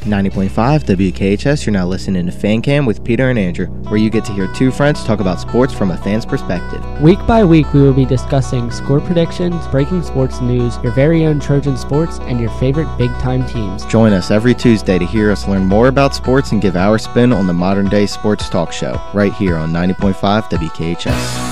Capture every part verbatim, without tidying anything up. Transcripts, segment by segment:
ninety point five W K H S, you're now listening to Fan Cam with Peter and Andrew, where you get to hear two friends talk about sports from a fan's perspective. Week by week, we will be discussing score predictions, breaking sports news, your very own Trojan sports, and your favorite big-time teams. Join us every Tuesday to hear us learn more about sports and give our spin on the modern-day sports talk show, right here on ninety point five W K H S.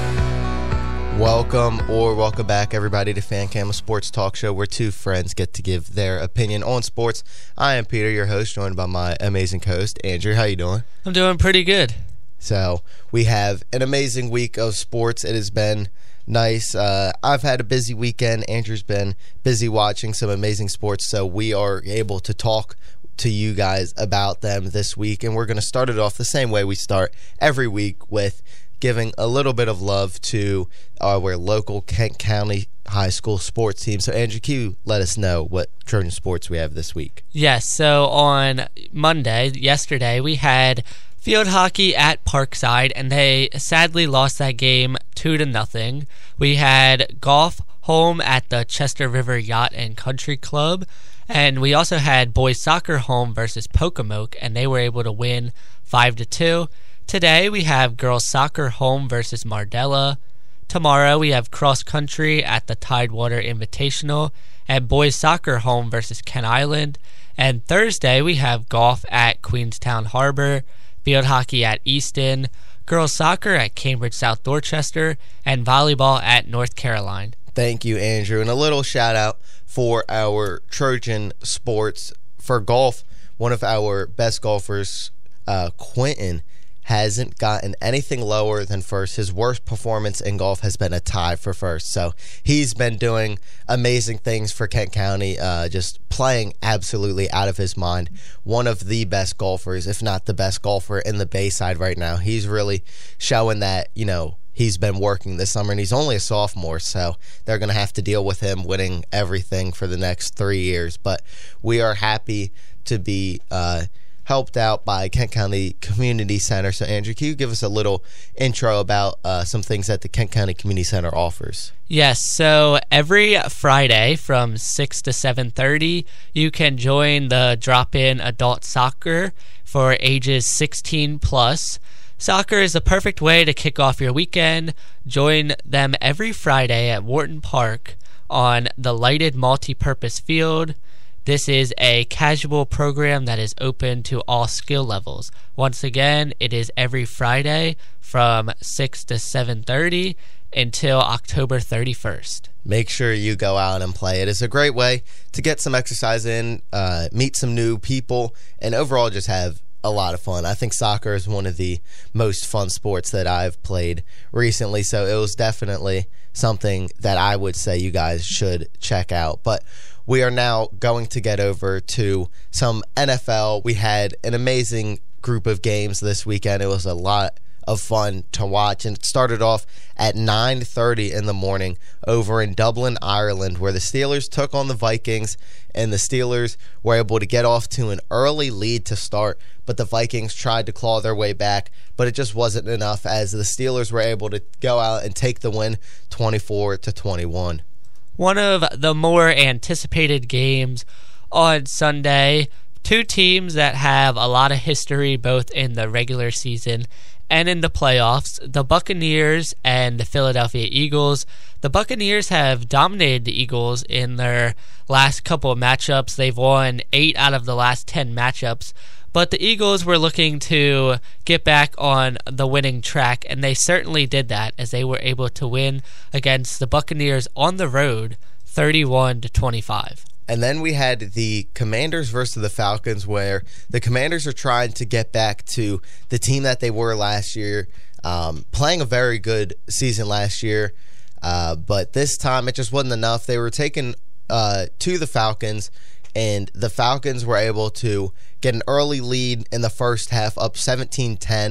Welcome or welcome back, everybody, to Fan Cam, a sports talk show where two friends get to give their opinion on sports. I am Peter, your host, joined by my amazing co-host, Andrew. How you doing? I'm doing pretty good. So we have an amazing week of sports. It has been nice. Uh, I've had a busy weekend. Andrew's been busy watching some amazing sports, so we are able to talk to you guys about them this week. And we're going to start it off the same way we start every week, with giving a little bit of love to our local Kent County high school sports team. So, Andrew, can you let us know what Trojan sports we have this week? Yes, so on Monday, yesterday, we had field hockey at Parkside, and they sadly lost that game two to nothing. We had golf home at the Chester River Yacht and Country Club, and we also had boys soccer home versus Pocomoke, and they were able to win five to two. Today we have girls soccer home versus Mardella. Tomorrow we have cross country at the Tidewater Invitational, and boys soccer home versus Kent Island. And Thursday we have golf at Queenstown Harbor, field hockey at Easton, girls soccer at Cambridge South Dorchester, and volleyball at North Carolina. Thank you, Andrew. And a little shout out for our Trojan sports. For golf, one of our best golfers, uh, Quentin, hasn't gotten anything lower than first. His worst performance in golf has been a tie for first. So he's been doing amazing things for Kent County, uh, just playing absolutely out of his mind. One of the best golfers, if not the best golfer in the Bayside right now. He's really showing that, you know, he's been working this summer, and he's only a sophomore, so they're going to have to deal with him winning everything for the next three years. But we are happy to be uh, helped out by Kent County Community Center. So, Andrew, can you give us a little intro about uh, some things that the Kent County Community Center offers? Yes, so every Friday from six to seven thirty, you can join the drop-in adult soccer for ages sixteen plus. Soccer is the perfect way to kick off your weekend. Join them every Friday at Wharton Park on the lighted multi-purpose field. This is a casual program that is open to all skill levels. Once again, it is every Friday from six to seven thirty until October thirty-first. Make sure you go out and play. It is a great way to get some exercise in, uh, meet some new people, and overall just have a lot of fun. I think soccer is one of the most fun sports that I've played recently, so it was definitely something that I would say you guys should check out. But we are now going to get over to some N F L. We had an amazing group of games this weekend. It was a lot of fun to watch, and it started off at nine thirty in the morning over in Dublin, Ireland, where the Steelers took on the Vikings, and the Steelers were able to get off to an early lead to start, but the Vikings tried to claw their way back, but it just wasn't enough, as the Steelers were able to go out and take the win twenty-four to twenty-one. One of the more anticipated games on Sunday, two teams that have a lot of history both in the regular season and in the playoffs, the Buccaneers and the Philadelphia Eagles. The Buccaneers have dominated the Eagles in their last couple of matchups. They've won eight out of the last ten matchups. But the Eagles were looking to get back on the winning track, and they certainly did that, as they were able to win against the Buccaneers on the road, thirty-one to twenty-five. And then we had the Commanders versus the Falcons, where the Commanders are trying to get back to the team that they were last year, um, playing a very good season last year. Uh, but this time it just wasn't enough. They were taken uh, to the Falcons, and the Falcons were able to get an early lead in the first half, up seventeen ten,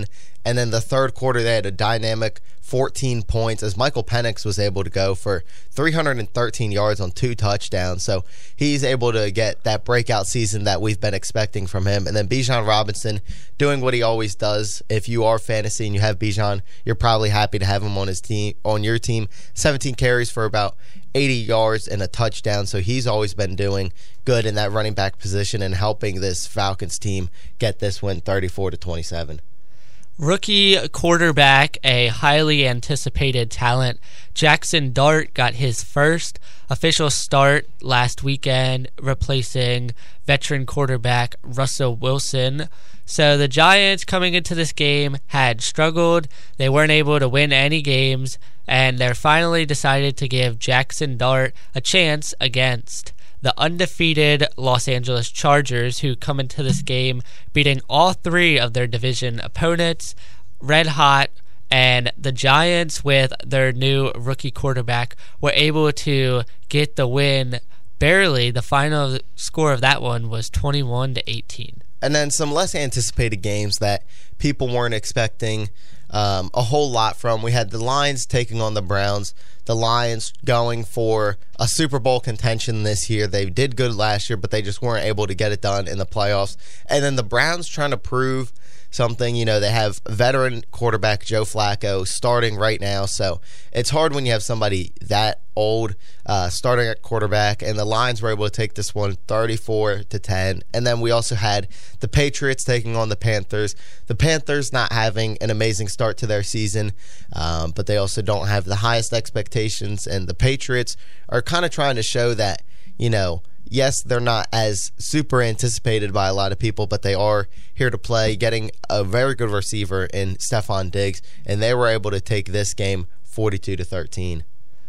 And then the third quarter, they had a dynamic fourteen points as Michael Penix was able to go for three hundred thirteen yards on two touchdowns. So he's able to get that breakout season that we've been expecting from him. And then Bijan Robinson doing what he always does. If you are fantasy and you have Bijan, you're probably happy to have him on his team, on your team. seventeen carries for about eighty yards and a touchdown. So he's always been doing good in that running back position and helping this Falcons team get this win thirty-four to twenty-seven. Rookie quarterback, a highly anticipated talent, Jackson Dart got his first official start last weekend, replacing veteran quarterback Russell Wilson. So the Giants coming into this game had struggled. They weren't able to win any games, and they're finally decided to give Jackson Dart a chance against the undefeated Los Angeles Chargers, who come into this game beating all three of their division opponents, red hot, and the Giants, with their new rookie quarterback, were able to get the win barely. The final score of that one was twenty-one to eighteen. And then some less anticipated games that people weren't expecting um, a whole lot from. We had the Lions taking on the Browns. The Lions going for a Super Bowl contention this year. They did good last year, but they just weren't able to get it done in the playoffs. And then the Browns trying to prove something. You know, they have veteran quarterback Joe Flacco starting right now, so it's hard when you have somebody that old uh, starting at quarterback. And the Lions were able to take this one thirty-four to ten. And then we also had the Patriots taking on the Panthers. The Panthers not having an amazing start to their season, um, but they also don't have the highest expectations. And the Patriots are kind of trying to show that, you know, yes, they're not as super anticipated by a lot of people, but they are here to play, getting a very good receiver in Stephon Diggs, and they were able to take this game forty-two to thirteen.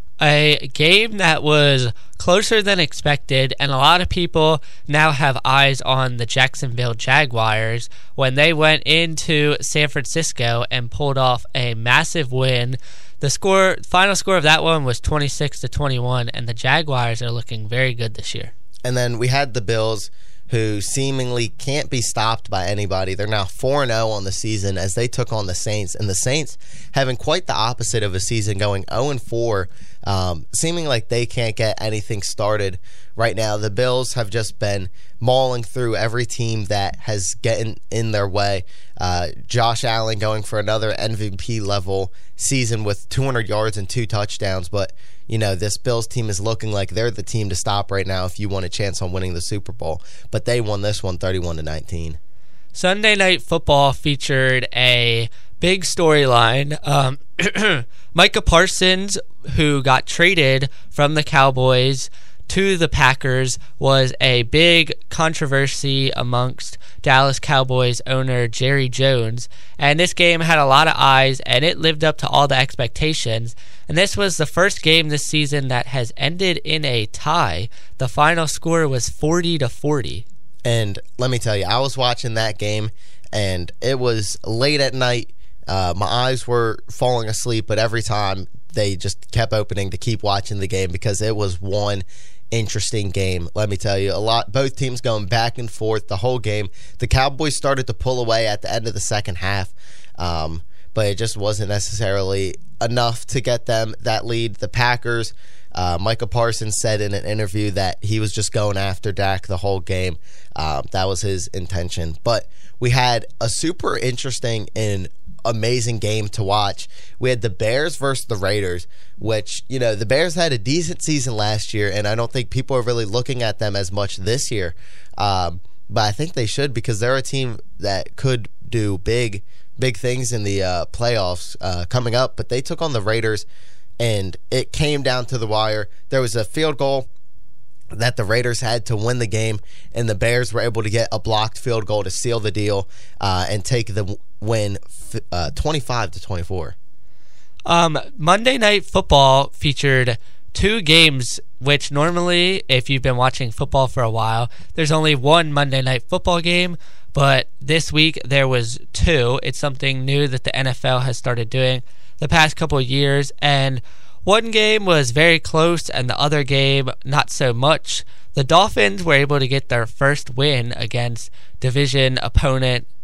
A game that was closer than expected, and a lot of people now have eyes on the Jacksonville Jaguars when they went into San Francisco and pulled off a massive win. The score, final score of that one was twenty-six to twenty-one, and the Jaguars are looking very good this year. And then we had the Bills, who seemingly can't be stopped by anybody. They're now four and oh on the season as they took on the Saints. And the Saints having quite the opposite of a season, going oh and four, um, seeming like they can't get anything started right now. The Bills have just been mauling through every team that has gotten in their way. Uh, Josh Allen going for another M V P level season with two hundred yards and two touchdowns. But, you know, this Bills team is looking like they're the team to stop right now if you want a chance on winning the Super Bowl. But they won this one thirty-one to nineteen. Sunday Night Football featured a big storyline. Um, Micah Parsons, who got traded from the Cowboys to the Packers, was a big controversy amongst Dallas Cowboys owner Jerry Jones. And this game had a lot of eyes, and it lived up to all the expectations. And this was the first game this season that has ended in a tie. The final score was forty to forty. And let me tell you, I was watching that game, and it was late at night. Uh, my eyes were falling asleep, but every time they just kept opening to keep watching the game because it was one interesting game. Let me tell you, a lot. Both teams going back and forth the whole game. The Cowboys started to pull away at the end of the second half, um, but it just wasn't necessarily enough to get them that lead. The Packers, uh, Micah Parsons said in an interview that he was just going after Dak the whole game. Um, that was his intention. But we had a super interesting and amazing game to watch. We had the Bears versus the Raiders, which, you know, the Bears had a decent season last year, and I don't think people are really looking at them as much this year. Um, but I think they should, because they're a team that could do big, big things in the uh, playoffs uh, coming up. But they took on the Raiders, and it came down to the wire. There was a field goal that the Raiders had to win the game, and the Bears were able to get a blocked field goal to seal the deal uh, and take the win uh, twenty-five to twenty-four. Um, Monday Night Football featured two games, which normally, if you've been watching football for a while, there's only one Monday Night Football game, but this week there was two. It's something new that the N F L has started doing the past couple of years, and one game was very close, and the other game, not so much. The Dolphins were able to get their first win against division opponent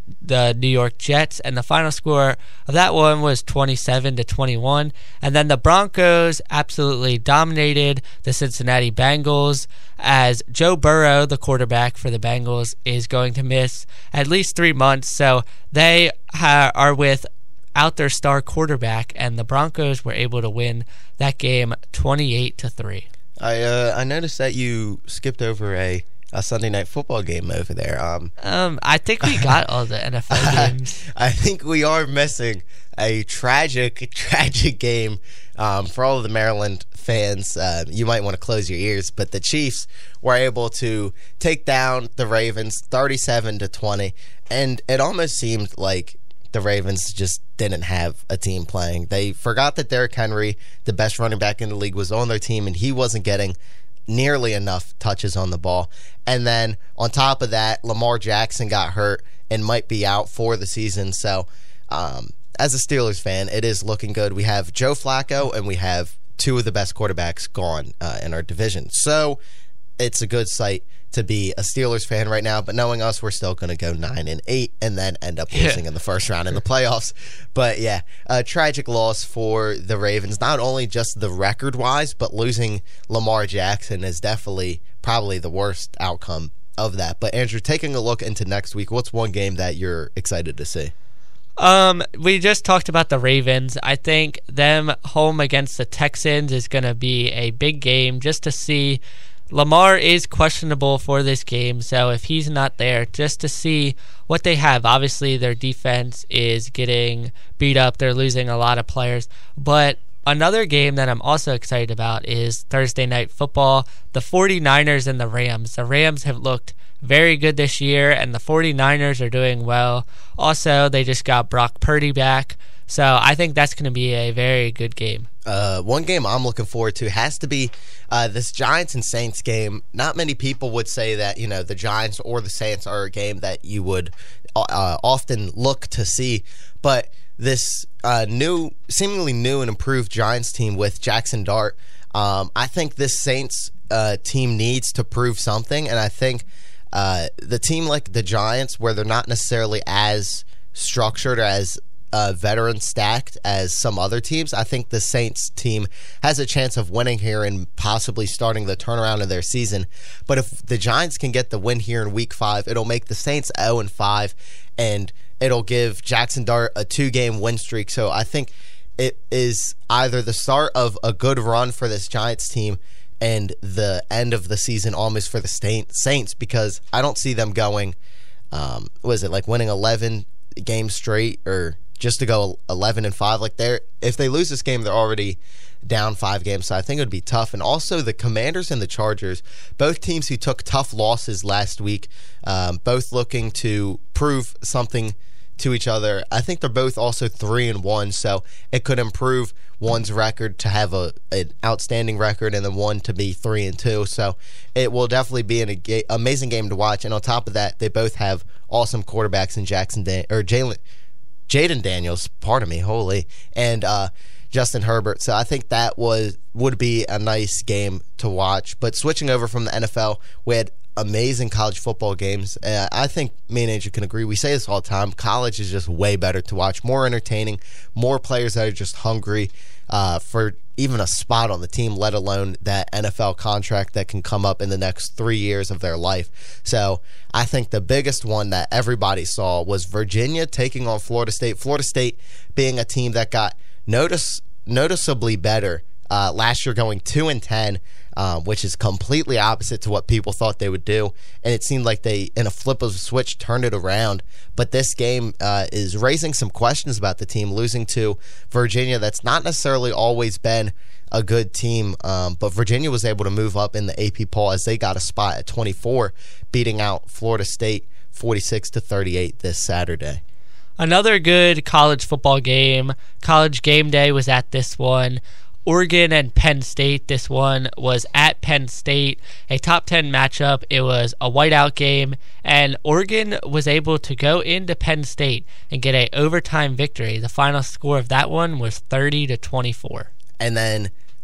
the New York Jets, and the final score of that one was twenty-seven to twenty-one. And then the Broncos absolutely dominated the Cincinnati Bengals, as Joe Burrow, the quarterback for the Bengals, is going to miss at least three months. So they ha- are without their star quarterback, and the Broncos were able to win that game twenty-eight to three. I uh, I noticed that you skipped over a, a Sunday night football game over there. Um, um, I think we got all the N F L games. I think we are missing a tragic, tragic game um, for all of the Maryland fans. Uh, you might want to close your ears, but the Chiefs were able to take down the Ravens thirty-seven to twenty, and it almost seemed like the Ravens just didn't have a team playing. They forgot that Derrick Henry, the best running back in the league, was on their team, and he wasn't getting nearly enough touches on the ball. And then on top of that, Lamar Jackson got hurt and might be out for the season. So um, as a Steelers fan, it is looking good. We have Joe Flacco, and we have two of the best quarterbacks gone uh, in our division. So it's a good sight to be a Steelers fan right now, but knowing us, we're still going to go nine and eight and then end up losing yeah. in the first round in the playoffs. But yeah, a tragic loss for the Ravens, not only just the record wise, but losing Lamar Jackson is definitely probably the worst outcome of that. But Andrew, taking a look into next week, what's one game that you're excited to see? Um, we just talked about the Ravens. I think them home against the Texans is going to be a big game just to see. Lamar is questionable for this game, so if he's not there, just to see what they have. Obviously, their defense is getting beat up. They're losing a lot of players. But another game that I'm also excited about is Thursday Night Football, the 49ers and the Rams. The Rams have looked very good this year, and the 49ers are doing well. Also, they just got Brock Purdy back, so I think that's going to be a very good game. Uh, one game I'm looking forward to has to be uh, this Giants and Saints game. Not many people would say that, you know, the Giants or the Saints are a game that you would uh, often look to see, but this uh, new, seemingly new and improved Giants team with Jackson Dart, um, I think this Saints uh, team needs to prove something, and I think uh, the team like the Giants, where they're not necessarily as structured or as Uh, veteran stacked as some other teams, I think the Saints team has a chance of winning here and possibly starting the turnaround of their season. But if the Giants can get the win here in week five, it'll make the Saints oh and five, and it'll give Jackson Dart a two-game win streak. So I think it is either the start of a good run for this Giants team and the end of the season almost for the Saints, because I don't see them going, um, what is it, like winning eleven games straight, or just to go eleven and five. Like, they're, if they lose this game, they're already down five games. So I think it would be tough. And also the Commanders and the Chargers, both teams who took tough losses last week, um, both looking to prove something to each other. I think they're both also three and one, so it could improve one's record to have a an outstanding record, and then one to be three and two. So it will definitely be an a, amazing game to watch. And on top of that, they both have awesome quarterbacks in Jackson Dan- or Jalen. Jaden Daniels, pardon me, holy, and uh, Justin Herbert. So I think that was would be a nice game to watch. But switching over from the N F L, we had amazing college football games. Uh, I think me and Andrew can agree. We say this all the time. College is just way better to watch, more entertaining, more players that are just hungry uh, for even a spot on the team, let alone that N F L contract that can come up in the next three years of their life. So I think the biggest one that everybody saw was Virginia taking on Florida State. Florida State being a team that got notice noticeably better uh, last year, going two and ten, um, which is completely opposite to what people thought they would do. And it seemed like they, in a flip of a switch, turned it around. But this game uh, is raising some questions about the team, losing to Virginia. That's not necessarily always been a good team, um, but Virginia was able to move up in the A P poll as they got a spot at twenty-four, beating out Florida State forty-six to thirty-eight this Saturday. Another good college football game. College Game Day was at this one. Oregon and Penn State. This one was at Penn State, a top ten matchup. It was a whiteout game, and Oregon was able to go into Penn State and get an overtime victory. The final score of that one was thirty to twenty-four. And then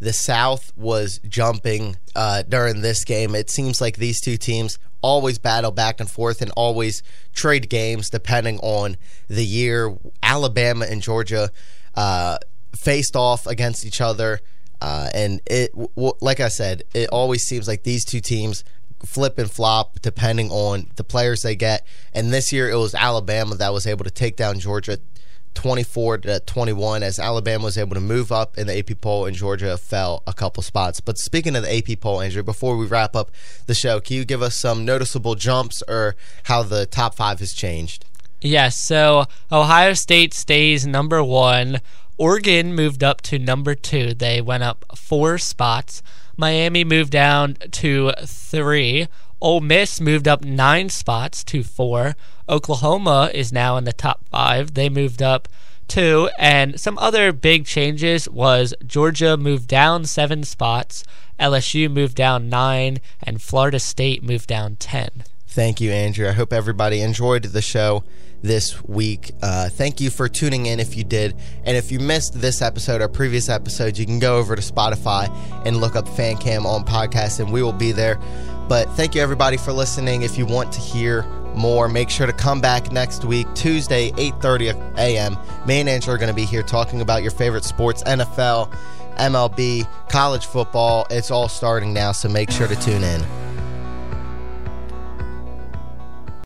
the South was jumping uh, during this game. It seems like these two teams always battle back and forth and always trade games depending on the year. Alabama and Georgia uh, faced off against each other, uh, and it, w- like I said, it always seems like these two teams flip and flop depending on the players they get. And this year it was Alabama that was able to take down Georgia twenty-four to twenty-one, as Alabama was able to move up in the A P poll and Georgia fell a couple spots. But speaking of the A P poll, Andrew, before we wrap up the show, can you give us some noticeable jumps or how the top five has changed? Yes, so Ohio State stays number one. Oregon moved up to number two. They went up four spots. Miami moved down to three. Ole Miss moved up nine spots to four. Oklahoma is now in the top five. They moved up two. And some other big changes was Georgia moved down seven spots, L S U moved down nine, and Florida State moved down ten. Thank you, Andrew. I hope everybody enjoyed the show this week. Uh, thank you for tuning in if you did. And if you missed this episode or previous episodes, you can go over to Spotify and look up FanCam on podcast, and we will be there. But thank you, everybody, for listening. If you want to hear more, make sure to come back next week, Tuesday, eight thirty a.m. Me and Andrew are going to be here talking about your favorite sports, N F L, M L B, college football. It's all starting now, so make sure to tune in.